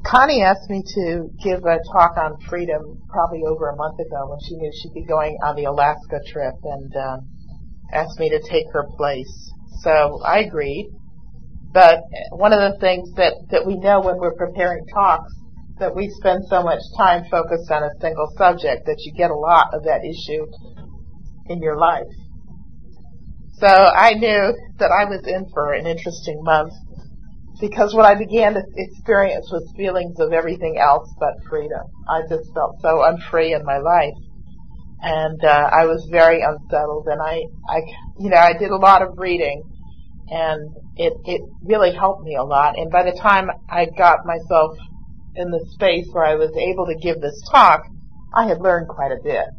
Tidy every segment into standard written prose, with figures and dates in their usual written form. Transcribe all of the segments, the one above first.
Connie asked me to give a talk on freedom probably over a month ago when she knew she'd be going on the Alaska trip, and asked me to take her place. So I agreed. But one of the things that we know when we're preparing talks, that we spend so much time focused on a single subject that you get a lot of that issue in your life. So I knew that I was in for an interesting month, because what I began to experience was feelings of everything else but freedom. I just felt so unfree in my life, and I was very unsettled. And I did a lot of reading, and it really helped me a lot. And by the time I got myself in the space where I was able to give this talk, I had learned quite a bit.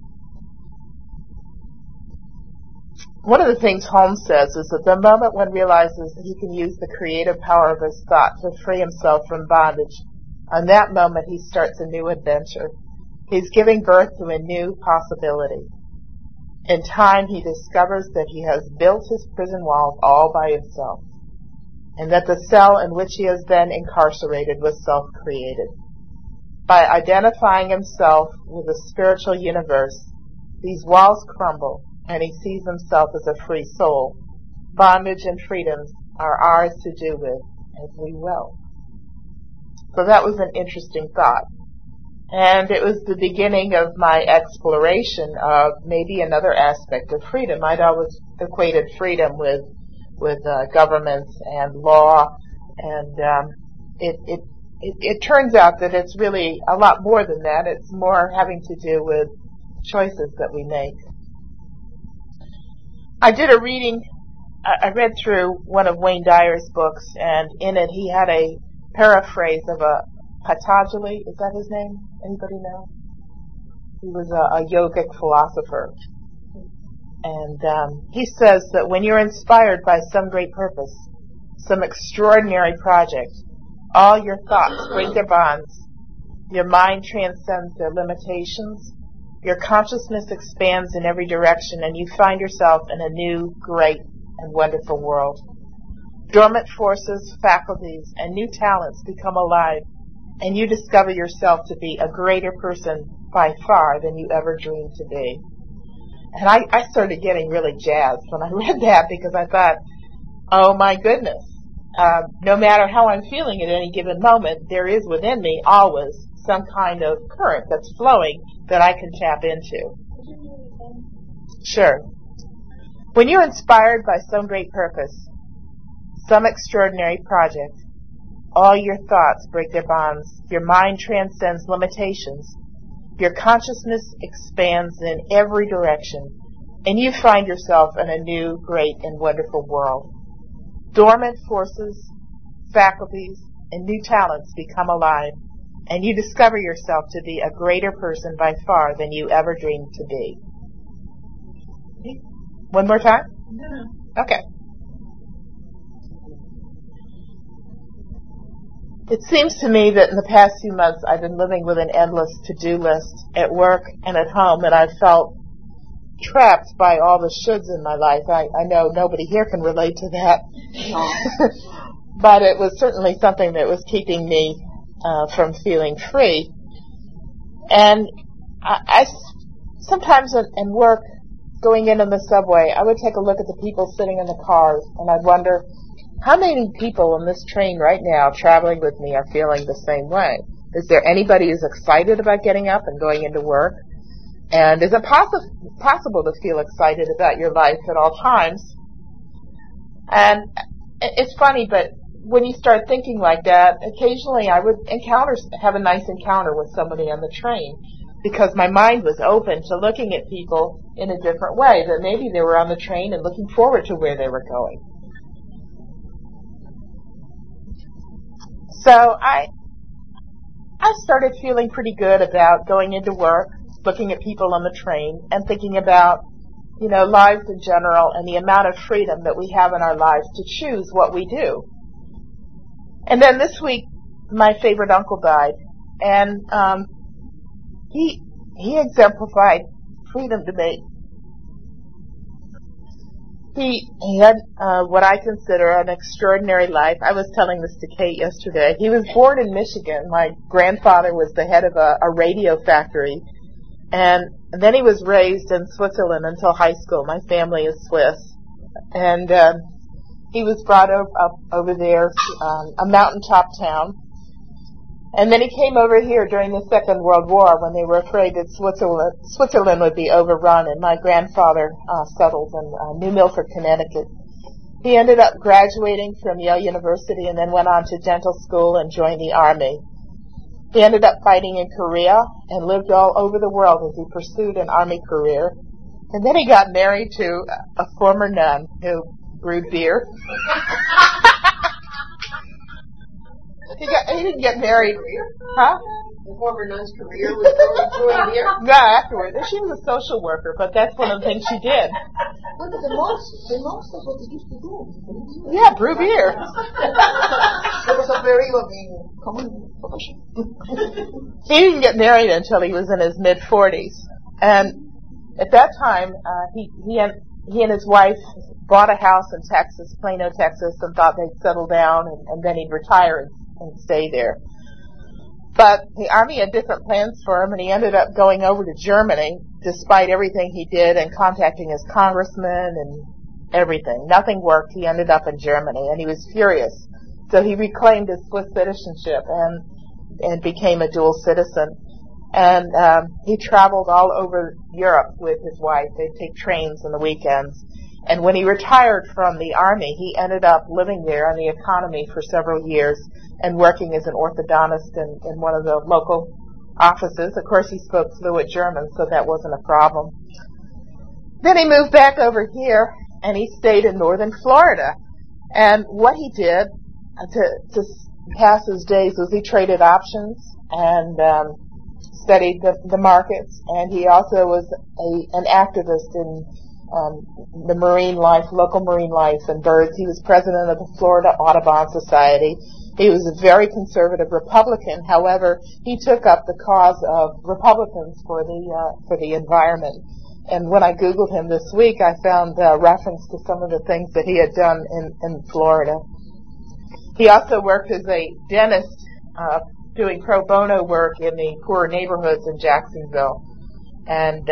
One of the things Holmes says is that the moment one realizes that he can use the creative power of his thought to free himself from bondage, on that moment he starts a new adventure. He's giving birth to a new possibility. In time, he discovers that he has built his prison walls all by himself, and that the cell in which he has been incarcerated was self-created. By identifying himself with the spiritual universe, these walls crumble, and he sees himself as a free soul. Bondage and freedoms are ours to do with as we will. So that was an interesting thought. And it was the beginning of my exploration of maybe another aspect of freedom. I'd always equated freedom with governments and law, and it turns out that it's really a lot more than that. It's more having to do with choices that we make. I did a reading. I read through one of Wayne Dyer's books, and in it he had a paraphrase of a Patanjali. Is that his name? Anybody know? He was a yogic philosopher. And he says that when you're inspired by some great purpose, some extraordinary project, all your thoughts break their bonds, your mind transcends their limitations, your consciousness expands in every direction, and you find yourself in a new, great, and wonderful world. Dormant forces, faculties, and new talents become alive, and you discover yourself to be a greater person by far than you ever dreamed to be. And I started getting really jazzed when I read that, because I thought, oh my goodness, no matter how I'm feeling at any given moment, there is within me always some kind of current that's flowing that I can tap into. Sure. When you're inspired by some great purpose, some extraordinary project, all your thoughts break their bonds, your mind transcends limitations, your consciousness expands in every direction, and you find yourself in a new, great, and wonderful world. Dormant forces, faculties, and new talents become alive, and you discover yourself to be a greater person by far than you ever dreamed to be. One more time? No. Okay. It seems to me that in the past few months I've been living with an endless to-do list at work and at home, and I've felt trapped by all the shoulds in my life. I know nobody here can relate to that. But it was certainly something that was keeping me from feeling free. And I sometimes in work, going in on the subway, I would take a look at the people sitting in the cars, and I'd wonder, how many people on this train right now traveling with me are feeling the same way? Is there anybody who's excited about getting up and going into work? And is it possible to feel excited about your life at all times? And it's funny, but when you start thinking like that, occasionally I would have a nice encounter with somebody on the train, because my mind was open to looking at people in a different way, that maybe they were on the train and looking forward to where they were going. So I started feeling pretty good about going into work, looking at people on the train, and thinking about, lives in general and the amount of freedom that we have in our lives to choose what we do. And then this week, my favorite uncle died, and he exemplified freedom to me. He had what I consider an extraordinary life. I was telling this to Kate yesterday. He was born in Michigan. My grandfather was the head of a radio factory. And then he was raised in Switzerland until high school. My family is Swiss. And he was brought up over there, a mountaintop town. And then he came over here during the Second World War when they were afraid that Switzerland would be overrun, and my grandfather settled in New Milford, Connecticut. He ended up graduating from Yale University and then went on to dental school and joined the Army. He ended up fighting in Korea and lived all over the world as he pursued an Army career. And then he got married to a former nun who brewed beer. He didn't get married. Huh? The former nun's career was brewing beer? No, afterwards. She was a social worker, but that's one of the things she did. Well, but the most of what they used to do. Yeah, brew beer. It was a very common profession. He didn't get married until he was in his mid-40s. And at that time, he and his wife bought a house in Texas, Plano, Texas, and thought they'd settle down and then he'd retire and stay there. But the Army had different plans for him, and he ended up going over to Germany, despite everything he did, and contacting his congressman and everything. Nothing worked. He ended up in Germany, and he was furious. So he reclaimed his Swiss citizenship and became a dual citizen. And he traveled all over Europe with his wife. They'd take trains on the weekends. And when he retired from the Army, he ended up living there on the economy for several years and working as an orthodontist in one of the local offices. Of course, he spoke fluent German, so that wasn't a problem. Then he moved back over here, and he stayed in northern Florida. And what he did to pass his days was he traded options and studied the markets, and he also was an activist in the marine life, local marine life and birds. He was president of the Florida Audubon Society. He was a very conservative Republican. However, he took up the cause of Republicans for the environment. And when I Googled him this week, I found reference to some of the things that he had done in Florida. He also worked as a dentist, doing pro bono work in the poorer neighborhoods in Jacksonville. And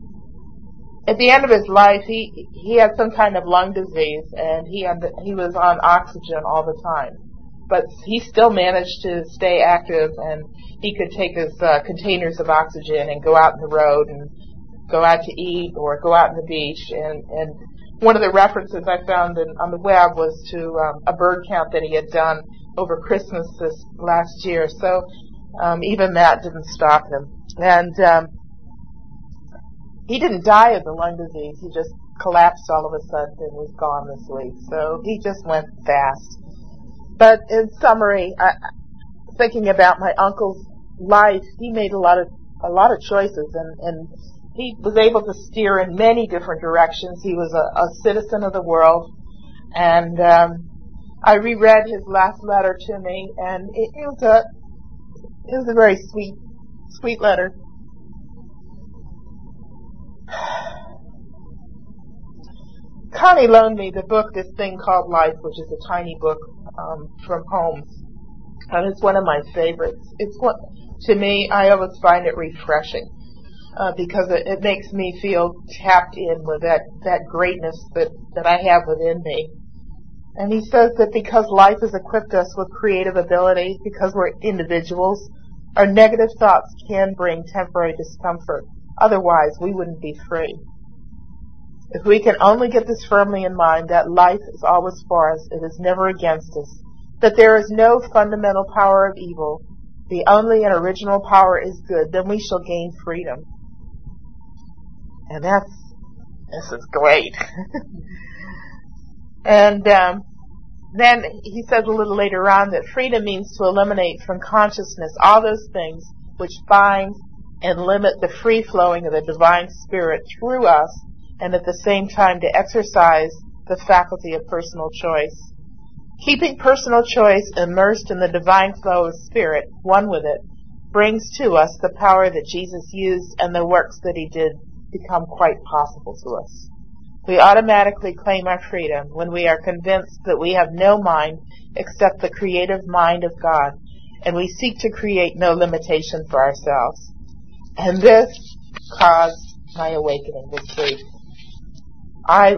at the end of his life, he had some kind of lung disease, and he was on oxygen all the time. But he still managed to stay active, and he could take his containers of oxygen and go out on the road and go out to eat or go out on the beach. And one of the references I found on the web was to a bird count that he had done over Christmas this last year. So even that didn't stop him. And he didn't die of the lung disease. He just collapsed all of a sudden and was gone this week. So he just went fast. But in summary, thinking about my uncle's life, he made a lot of choices, and he was able to steer in many different directions. He was a citizen of the world, and I reread his last letter to me, and it was a very sweet letter. Connie loaned me the book, This Thing Called Life, which is a tiny book from Holmes, and it's one of my favorites. To me, I always find it refreshing because it makes me feel tapped in with that greatness that I have within me. And he says that because life has equipped us with creative ability, because we're individuals, our negative thoughts can bring temporary discomfort. Otherwise, we wouldn't be free. If we can only get this firmly in mind, that life is always for us, it is never against us, that there is no fundamental power of evil, the only and original power is good, then we shall gain freedom. And this is great. And then he says a little later on that freedom means to eliminate from consciousness all those things which bind and limit the free flowing of the divine spirit through us, and at the same time to exercise the faculty of personal choice. Keeping personal choice immersed in the divine flow of spirit, one with it, brings to us the power that Jesus used, and the works that he did become quite possible to us. We automatically claim our freedom when we are convinced that we have no mind except the creative mind of God, and we seek to create no limitation for ourselves. And this caused my awakening this week. I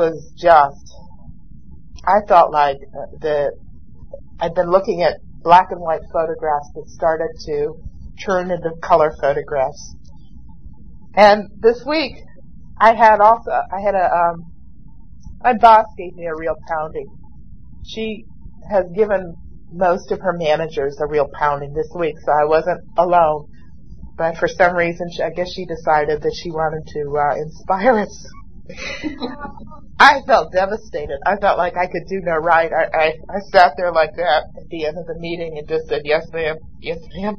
felt like I'd been looking at black and white photographs that started to turn into color photographs. And this week, my boss gave me a real pounding. She has given most of her managers a real pounding this week, so I wasn't alone. But for some reason, I guess she decided that she wanted to inspire us. I felt devastated. I felt like I could do no right. I sat there like that at the end of the meeting and just said, yes, ma'am, yes, ma'am.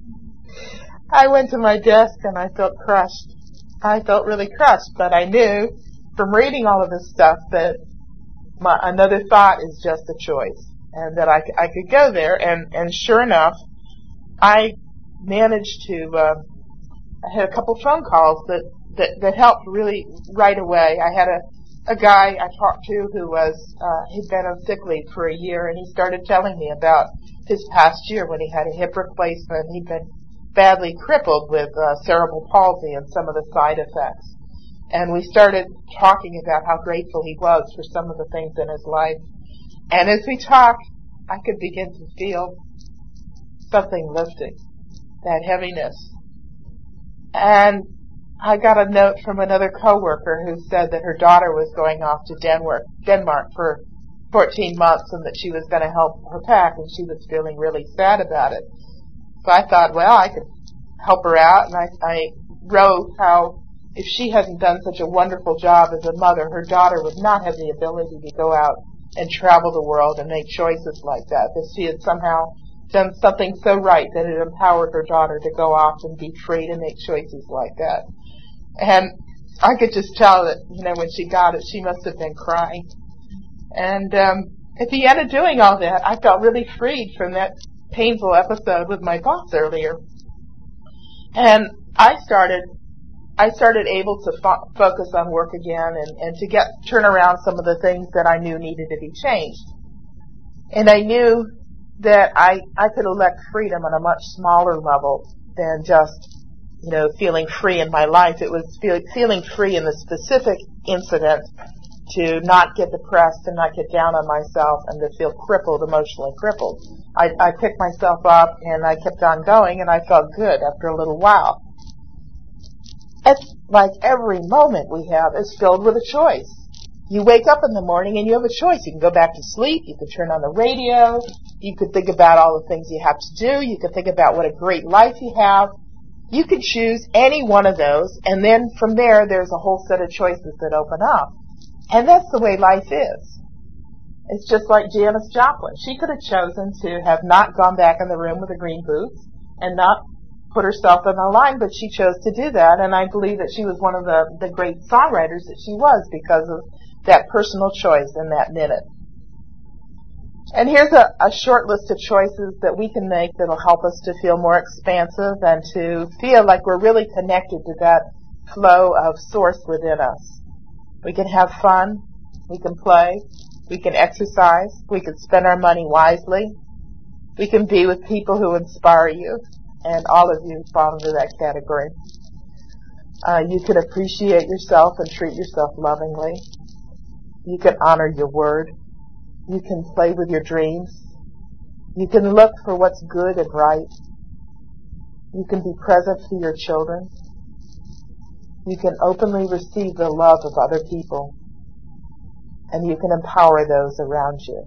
I went to my desk and I felt crushed. I felt really crushed, but I knew from reading all of this stuff that another thought is just a choice, and that I could go there, and sure enough, I managed to, I had a couple phone calls that helped really right away. I had a guy I talked to who he'd been on sick leave for a year, and he started telling me about his past year when he had a hip replacement. He'd been badly crippled with cerebral palsy and some of the side effects. And we started talking about how grateful he was for some of the things in his life. And as we talked, I could begin to feel something lifting, that heaviness. And I got a note from another coworker who said that her daughter was going off to Denmark for 14 months and that she was going to help her pack, and she was feeling really sad about it. So I thought, well, I could help her out, and I wrote how if she hadn't done such a wonderful job as a mother, her daughter would not have the ability to go out and travel the world and make choices like that, that she had somehow done something so right that it empowered her daughter to go off and be free to make choices like that. And I could just tell that, when she got it, she must have been crying. And at the end of doing all that, I felt really freed from that painful episode with my boss earlier. And I started able to focus on work again and to turn around some of the things that I knew needed to be changed. And I knew that I could elect freedom on a much smaller level than just, feeling free in my life. It was feeling free in the specific incident to not get depressed and not get down on myself and to feel emotionally crippled. I picked myself up and I kept on going, and I felt good after a little while. It's like every moment we have is filled with a choice. You wake up in the morning and you have a choice. You can go back to sleep. You could turn on the radio. You could think about all the things you have to do. You could think about what a great life you have. You could choose any one of those, and then from there, there's a whole set of choices that open up. And that's the way life is. It's just like Janis Joplin. She could have chosen to have not gone back in the room with the green boots and not put herself on the line, but she chose to do that, and I believe that she was one of the great songwriters that she was because of that personal choice in that minute. And here's a short list of choices that we can make that'll help us to feel more expansive and to feel like we're really connected to that flow of source within us. We can have fun, we can play, we can exercise, we can spend our money wisely, we can be with people who inspire you, and all of you fall into that category. You can appreciate yourself and treat yourself lovingly. You can honor your word. You can play with your dreams. You can look for what's good and right. You can be present for your children. You can openly receive the love of other people. And you can empower those around you.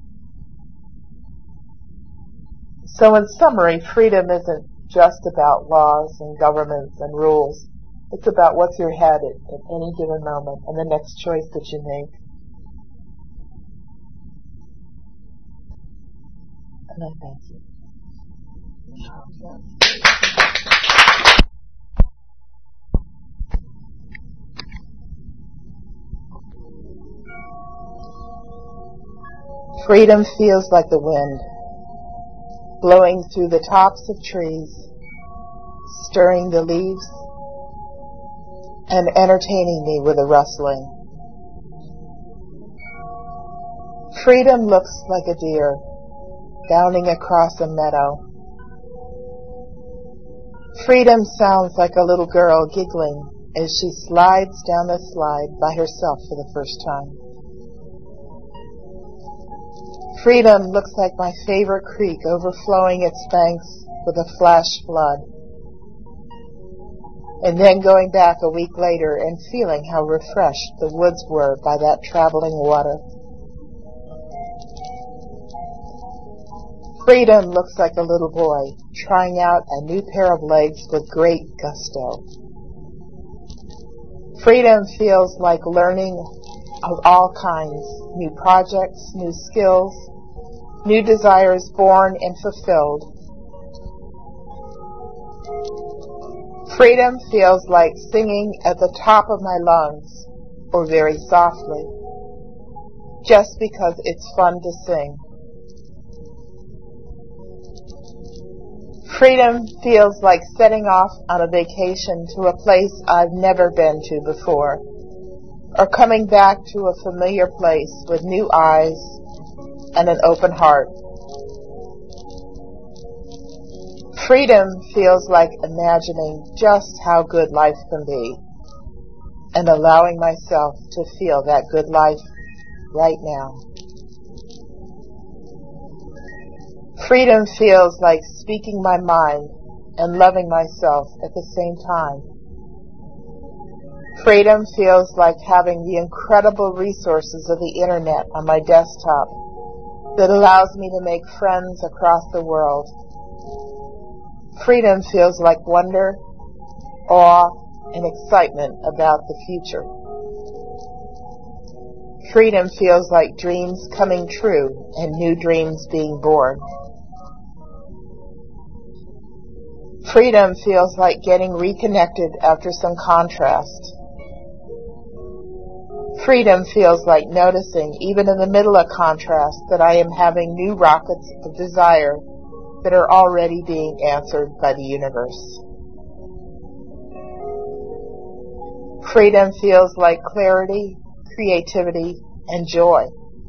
So in summary, freedom isn't just about laws and governments and rules. It's about what's your head at any given moment and the next choice that you make. And I thank you. Freedom feels like the wind, blowing through the tops of trees, stirring the leaves, and entertaining me with a rustling. Freedom looks like a deer bounding across a meadow. Freedom sounds like a little girl giggling as she slides down the slide by herself for the first time. Freedom looks like my favorite creek overflowing its banks with a flash flood, and then going back a week later and feeling how refreshed the woods were by that traveling water. Freedom looks like a little boy trying out a new pair of legs with great gusto. Freedom feels like learning of all kinds, new projects, new skills, new desires born and fulfilled. Freedom feels like singing at the top of my lungs or very softly, just because it's fun to sing. Freedom feels like setting off on a vacation to a place I've never been to before, or coming back to a familiar place with new eyes and an open heart. Freedom feels like imagining just how good life can be and allowing myself to feel that good life right now. Freedom feels like speaking my mind and loving myself at the same time. Freedom feels like having the incredible resources of the internet on my desktop that allows me to make friends across the world. Freedom feels like wonder, awe, and excitement about the future. Freedom feels like dreams coming true and new dreams being born. Freedom feels like getting reconnected after some contrast. Freedom feels like noticing, even in the middle of contrast, that I am having new rockets of desire that are already being answered by the universe. Freedom feels like clarity, creativity, and joy.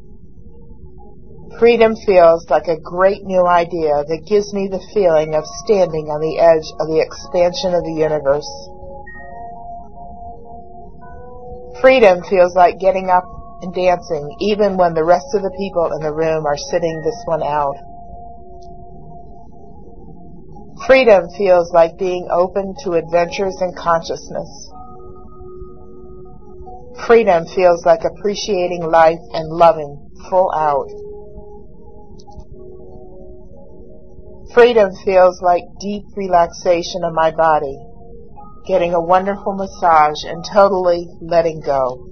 Freedom feels like a great new idea that gives me the feeling of standing on the edge of the expansion of the universe. Freedom feels like getting up and dancing even when the rest of the people in the room are sitting this one out. Freedom feels like being open to adventures in consciousness. Freedom feels like appreciating life and loving full out. Freedom feels like deep relaxation of my body, getting a wonderful massage and totally letting go.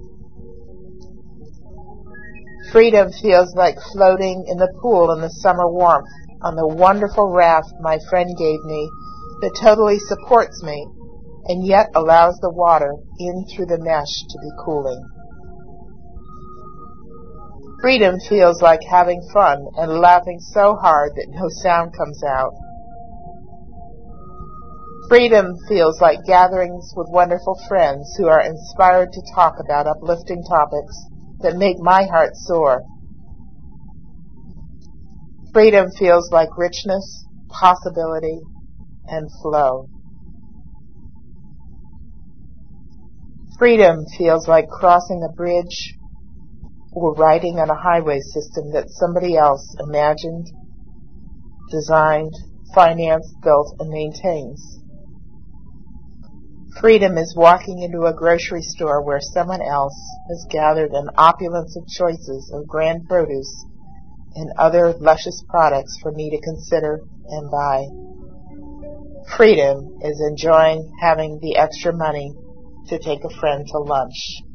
Freedom feels like floating in the pool in the summer warmth on the wonderful raft my friend gave me that totally supports me and yet allows the water in through the mesh to be cooling. Freedom feels like having fun and laughing so hard that no sound comes out. Freedom feels like gatherings with wonderful friends who are inspired to talk about uplifting topics that make my heart soar. Freedom feels like richness, possibility, and flow. Freedom feels like crossing a bridge or riding on a highway system that somebody else imagined, designed, financed, built, and maintains. Freedom is walking into a grocery store where someone else has gathered an opulence of choices of grand produce and other luscious products for me to consider and buy. Freedom is enjoying having the extra money to take a friend to lunch.